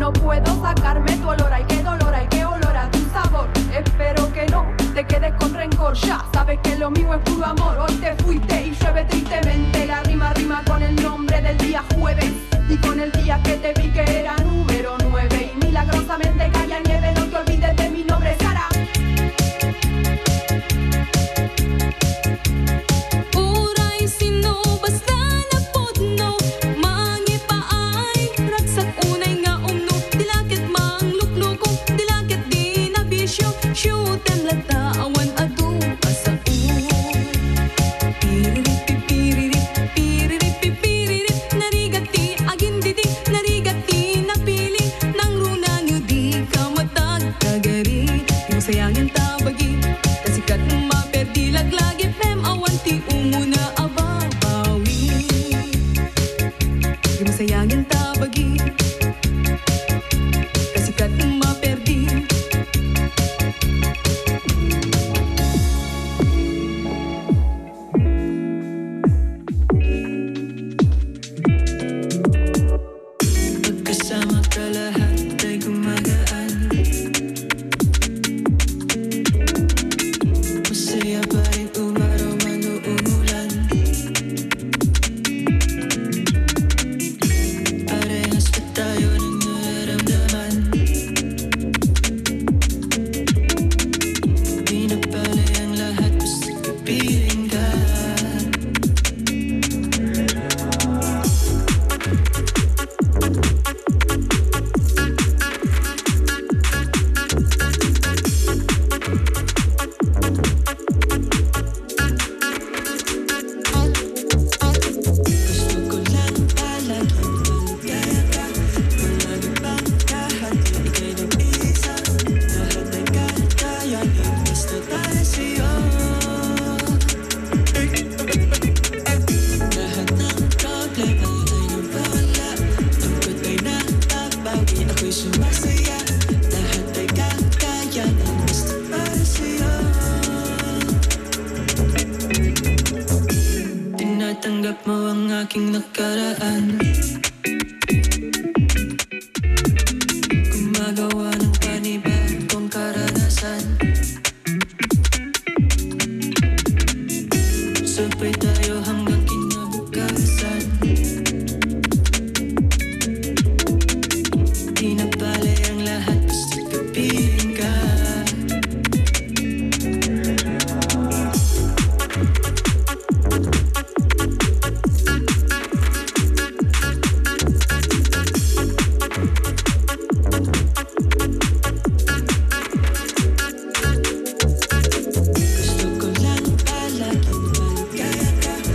no puedo sacarme tu olor. Ay, qué dolor, ay, qué olor a tu sabor. Espero que no te quedes con rencor. Ya sabes que lo mío es puro amor. Hoy te fuiste y llueve tristemente. La rima con el nombre del día jueves y con el día que te vi que era número 9. Y milagrosamente caía nieve. No te olvides de mi nombre, Sara. Uray sino basta na podno mangi paay ragsak unay nga umno dilakit mang lukluko dilakit di na bisyo syutem lata awan adu asa piririp piririp narigati agindidi narigati napili nang runa nyo di ka matagkagari di mo sayangin tabagi kasikat maperdi laglagi fem awanti umuna ababawi di mo sayangin tabagi kasikat maperdi pagkasama ka lahat ay gumagaan masaya pa rin umaraw man o umulan parehas pa tayo ng nararamdaman di na pala ang lahat basta kapiling ka gusto ko lang palagi maligaya ka malagi pang lahat ika'y nag-iisa lahat ay kakayanin basta tayo sa'yo lahat ng problema ay nawawala lungkot ay nababawi ako'y sumasaya lahat ay kakayanin basta para sa'yo tinatanggap mo ang aking nakaraan gumagawa ng panibagong karanasan sabay tayo hanggang kinabukasan di na bale ang lahat basta kapiling ka gusto ko lang palagi maligaya ka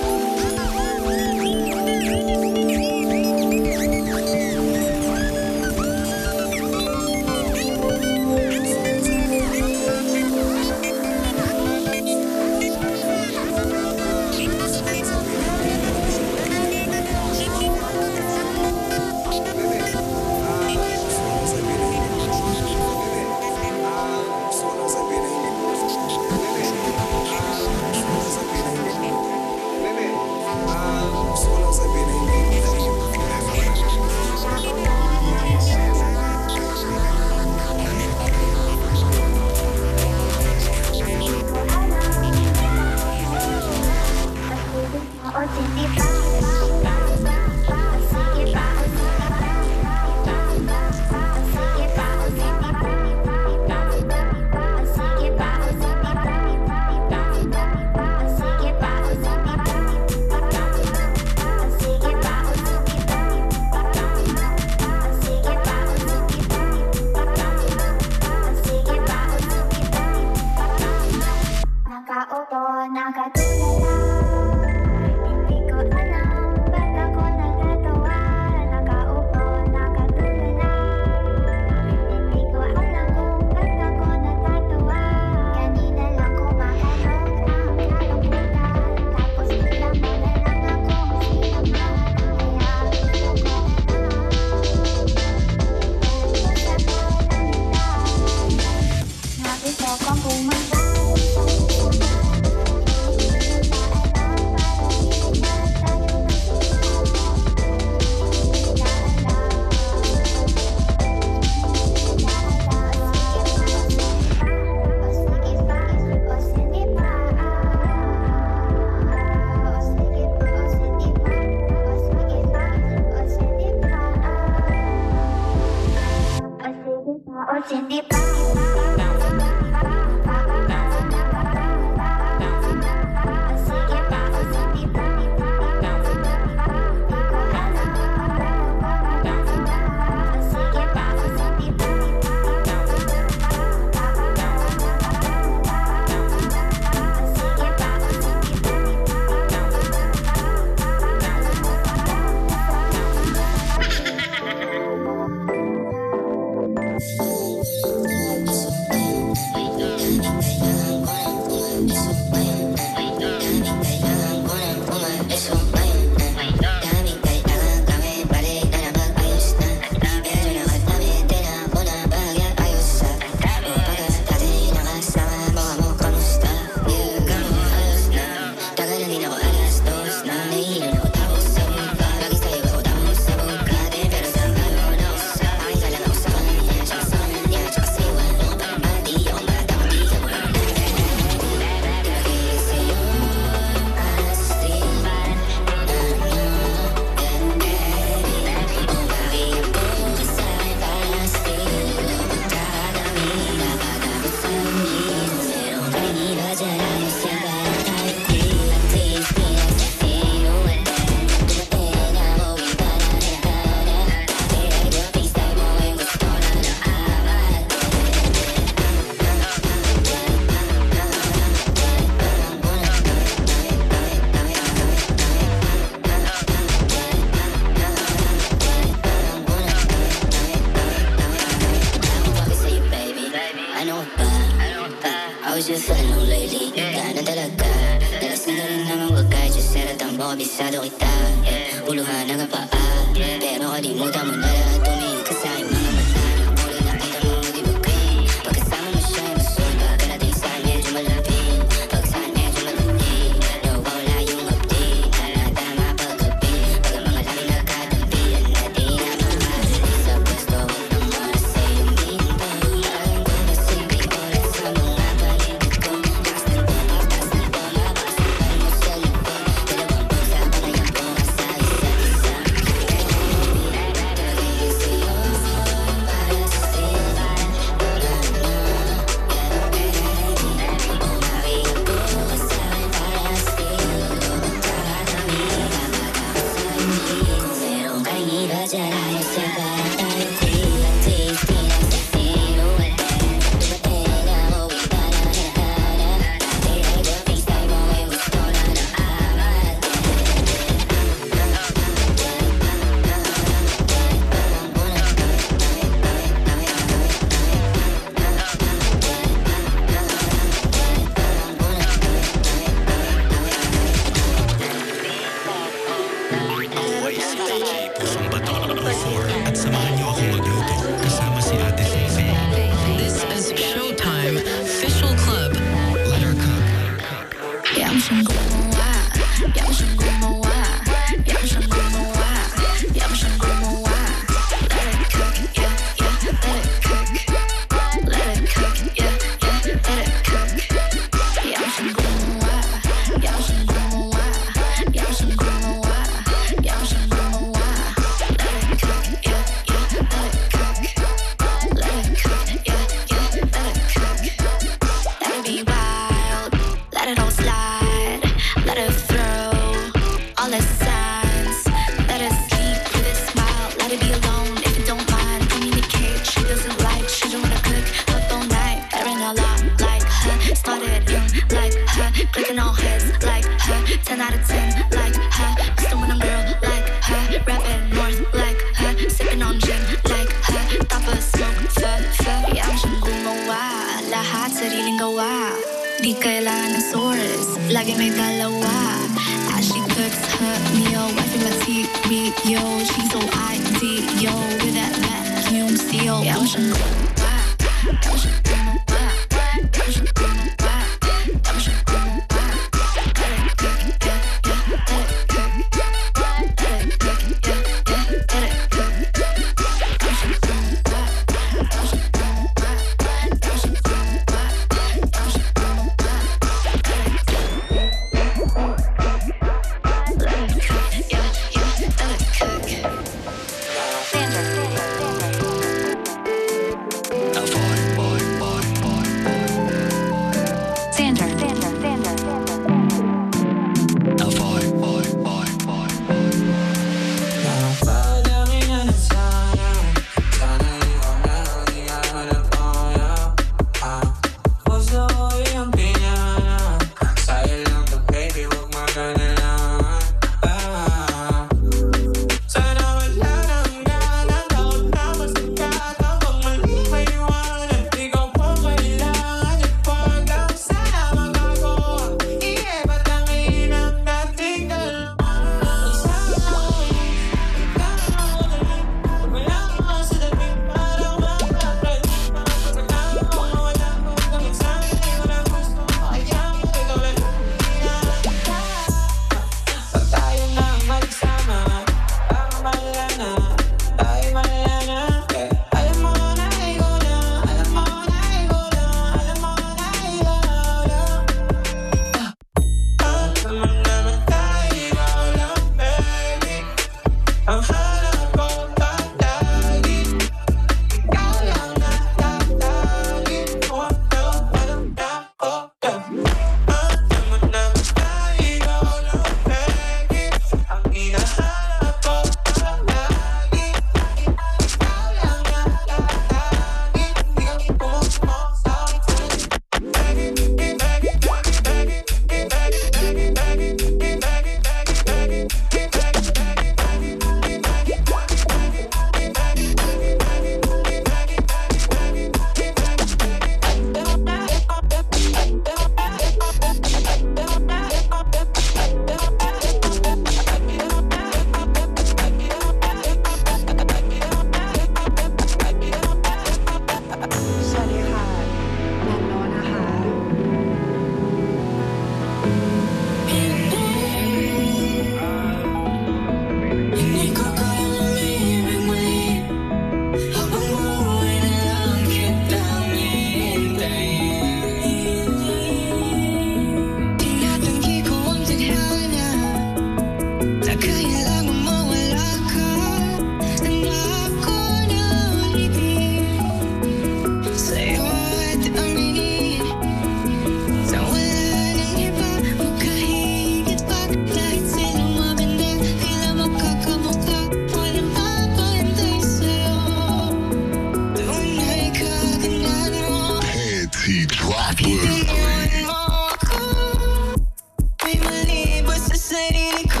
Bitawan mo ako. May mali ba sa sarili ko?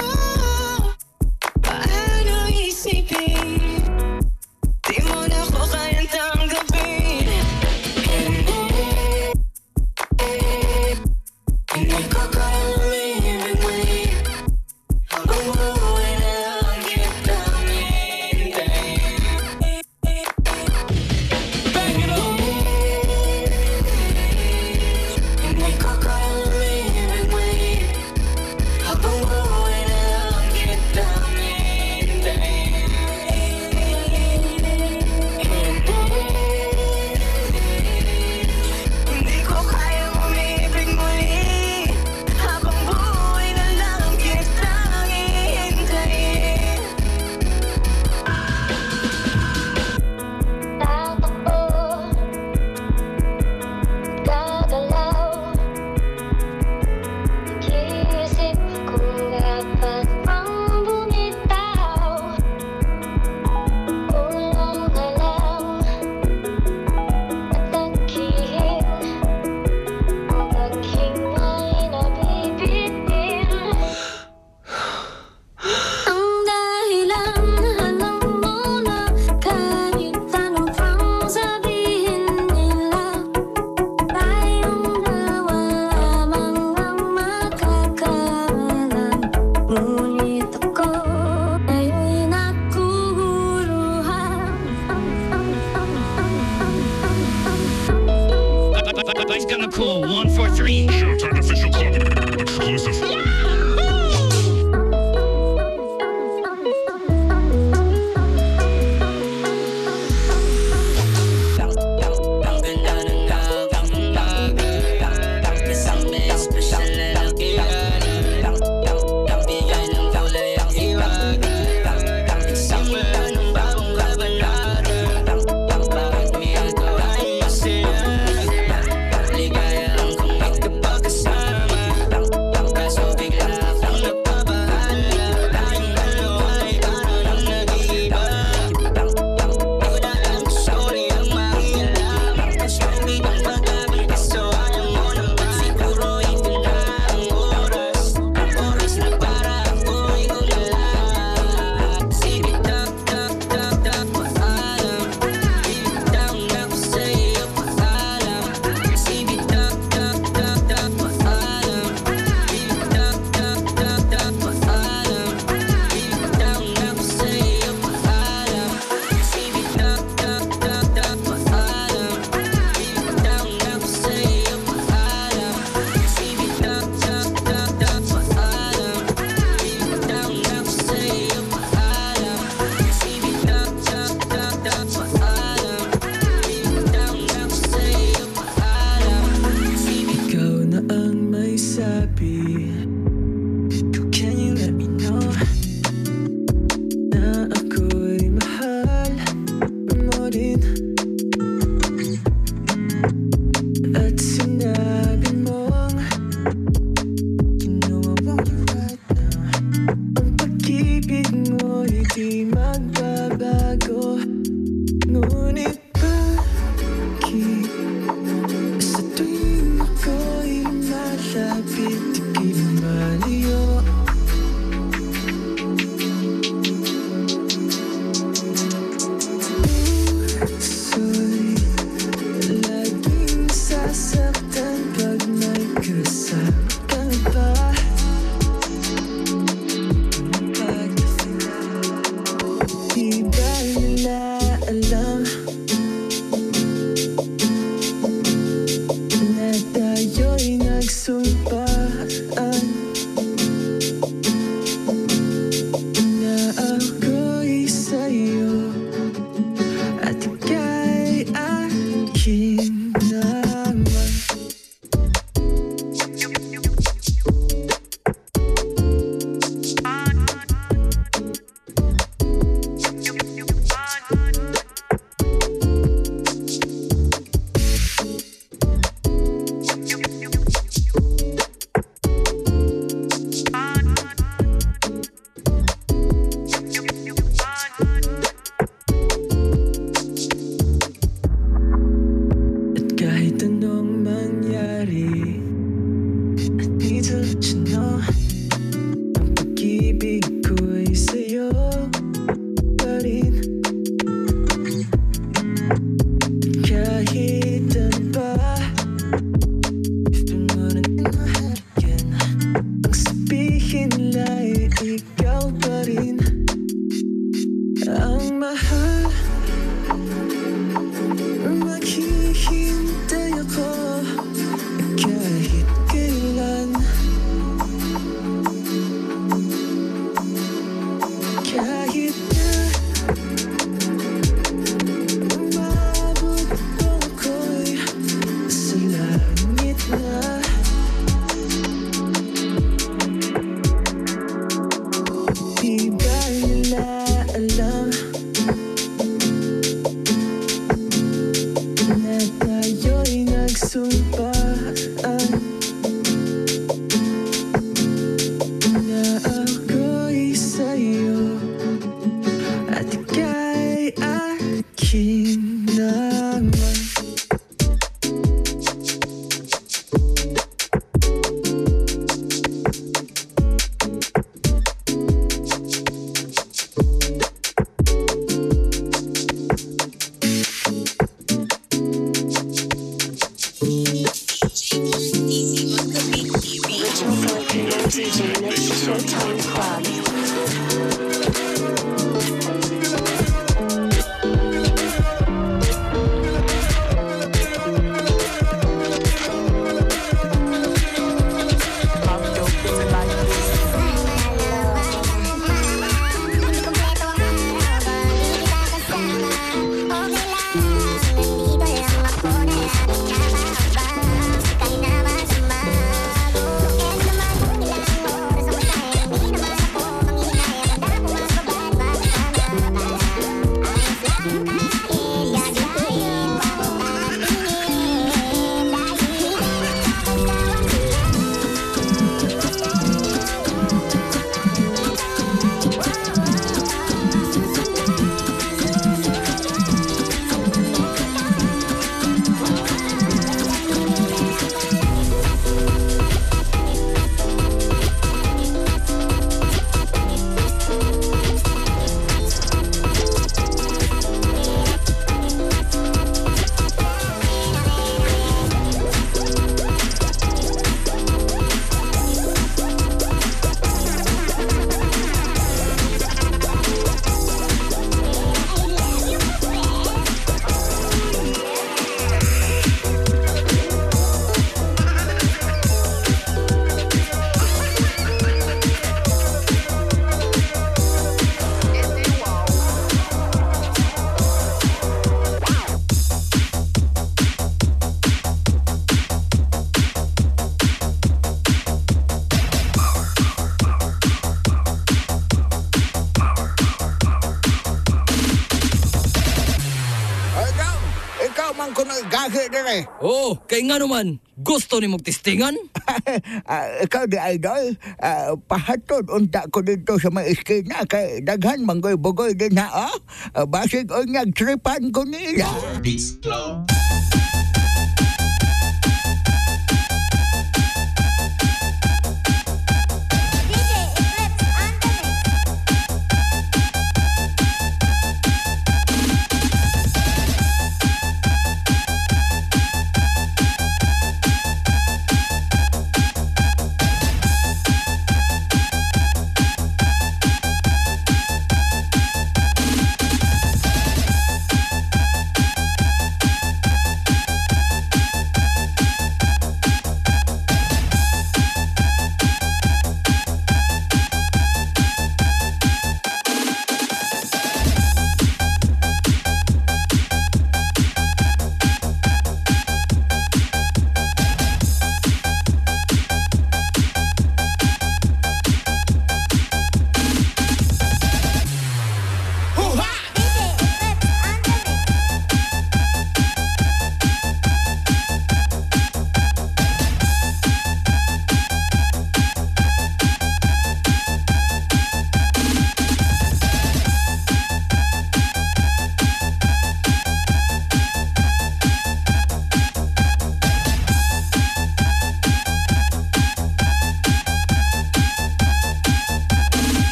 Paano isipin? Di mo na ko kayang tanggapin. Hindi ko kayang umibig muli. Habang buhay na lang kitang hihintayin. Hindi ko kayang umibig muli. Habang buhay na lang kitang hihintayin. Hindi ko kayang umibig muli. Habang buhay na lang kitang hihintayin. Tatakbo, gagalaw, nag-iisip kung dapat bang bumitaw. Kulang ka lang at naghihing may nabibitin. Ang dahilan alam mo na kahit ano pang sabihin nila, tayong dalawa lamang ang makakaalam. Ngunit ako ay nakuhuluhan. Vice Gunna Cool 143. Showtime official club exclusive. Ikaw na ang may sabi. Can you let me know na ako'y mahal mo rin? At sinabi mong you know I want you right now. Ang pag-ibig mo'y di magbabago. Ngunit bakit sa tuwing ako'y malapit, di malayo? Puso'y laging sasaktan pag may kasama ka pa. Pag di ba nila alam na tayo'y nagsumpaan na ako'y sa'yo at ika'y akin naman. Naghihintay ako kahit kailan. Kahit na umabot ko ako'y sa langit na. Di ba nila alam na tayo'y nagsumpaan, na ako'y sa'yo at ika'y akin naman. Original Filipino DJ Mix Showtime Club. man ko nagahi dire. Oh, kay nga naman, gusto ni mong testingan? Ikaw di idol, pahatod unta ko dito sa mga eskina kay daghan manggoy bugoy din ha. Basig o nagtripan ko nila.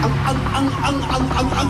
ang